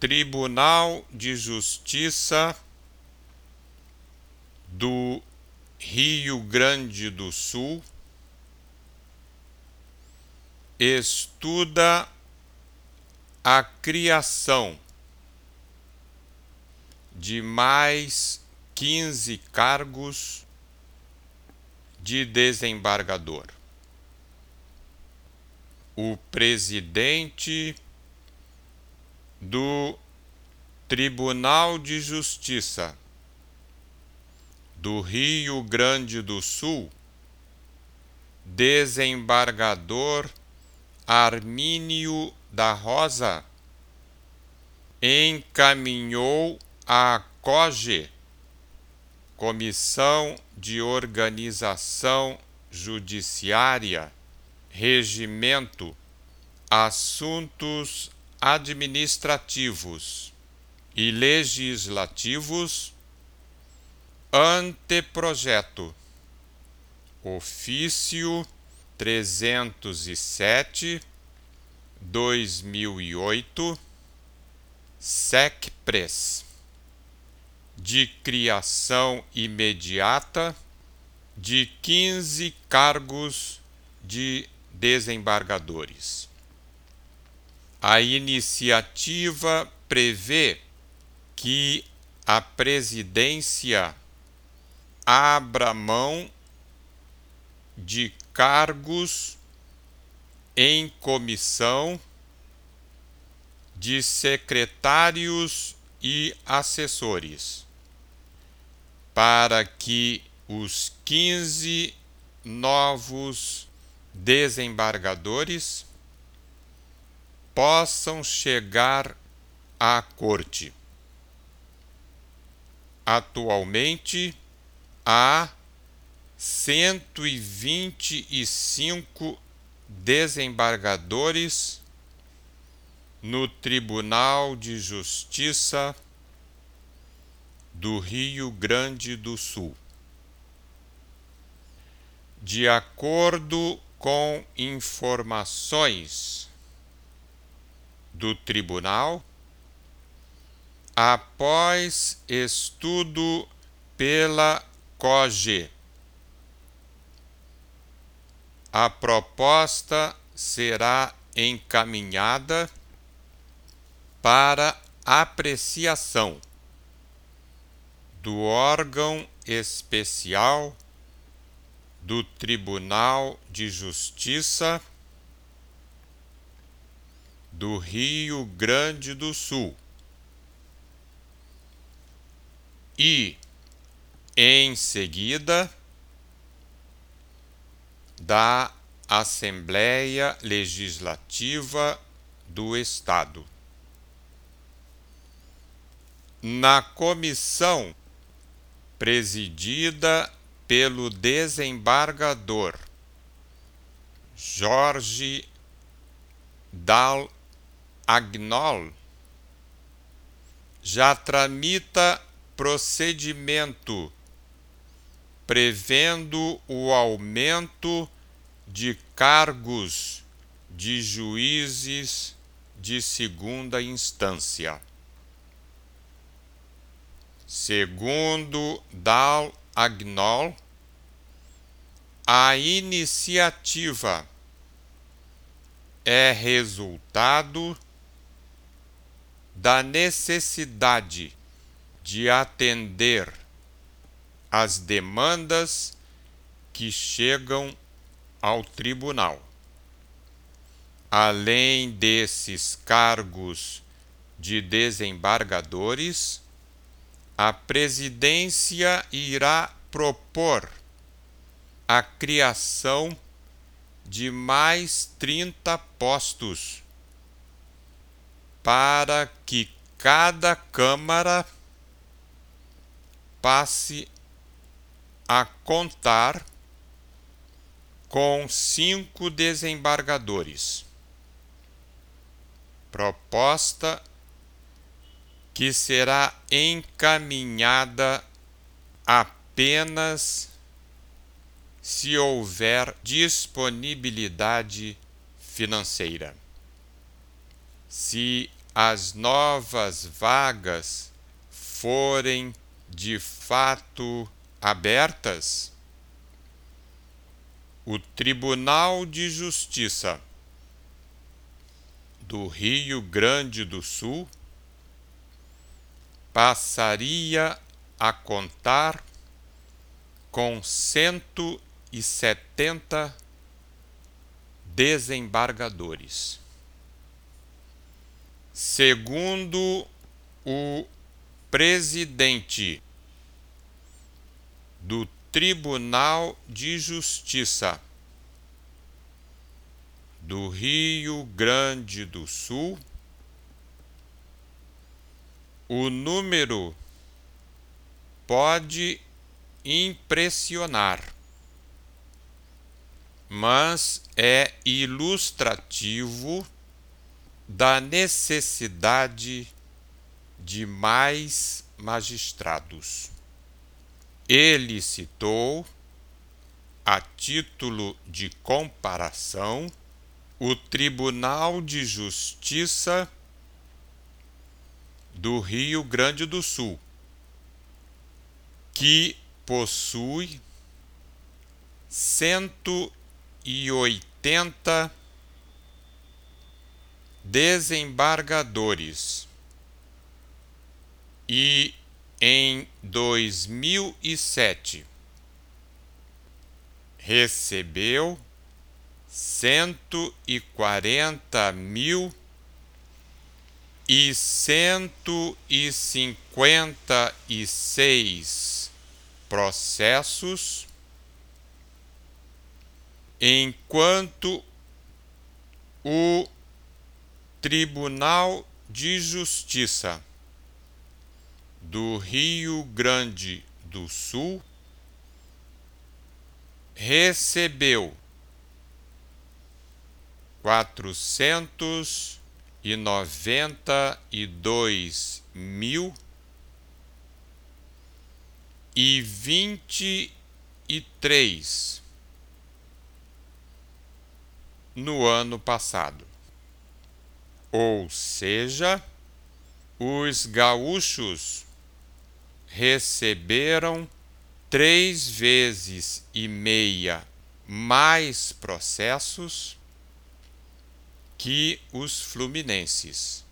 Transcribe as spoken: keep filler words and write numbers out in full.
Tribunal de Justiça do Rio Grande do Sul estuda a criação de mais quinze cargos de desembargador. O presidente do Tribunal de Justiça do Rio Grande do Sul, desembargador Armínio da Rosa, encaminhou à C O G, Comissão de Organização Judiciária, Regimento, Assuntos Administrativos e Legislativos, anteprojeto, ofício trezentos e sete, dois mil e oito, SECPRES, de criação imediata de quinze cargos de desembargadores. A iniciativa prevê que a presidência abra mão de cargos em comissão de secretários e assessores, para que os quinze novos desembargadores possam chegar à corte. Atualmente, há cento e vinte e cinco desembargadores no Tribunal de Justiça do Rio Grande do Sul. De acordo com informações do tribunal, após estudo pela C O G, a proposta será encaminhada para apreciação do órgão especial do Tribunal de Justiça do Rio Grande do Sul e, em seguida, da Assembleia Legislativa do Estado. Na comissão presidida pelo desembargador Jorge Dal Agnol, já tramita procedimento prevendo o aumento de cargos de juízes de segunda instância. Segundo Dal Agnol, a iniciativa é resultado da necessidade de atender às demandas que chegam ao tribunal. Além desses cargos de desembargadores, a presidência irá propor a criação de mais trinta postos para que cada Câmara passe a contar com cinco desembargadores. Proposta que será encaminhada apenas se houver disponibilidade financeira. Se as novas vagas forem de fato abertas, o Tribunal de Justiça do Rio Grande do Sul passaria a contar com cento e setenta desembargadores. Segundo o presidente do Tribunal de Justiça do Rio Grande do Sul, o número pode impressionar, mas é ilustrativo da necessidade de mais magistrados. Ele citou, a título de comparação, o Tribunal de Justiça do Rio Grande do Sul, que possui cento e oitenta desembargadores e em dois mil e sete recebeu cento e quarenta mil e cento e cinquenta e seis processos, enquanto o Tribunal de Justiça do Rio Grande do Sul recebeu quatrocentos e noventa e dois mil e vinte e três no ano passado. Ou seja, os gaúchos receberam três vezes e meia mais processos que os fluminenses.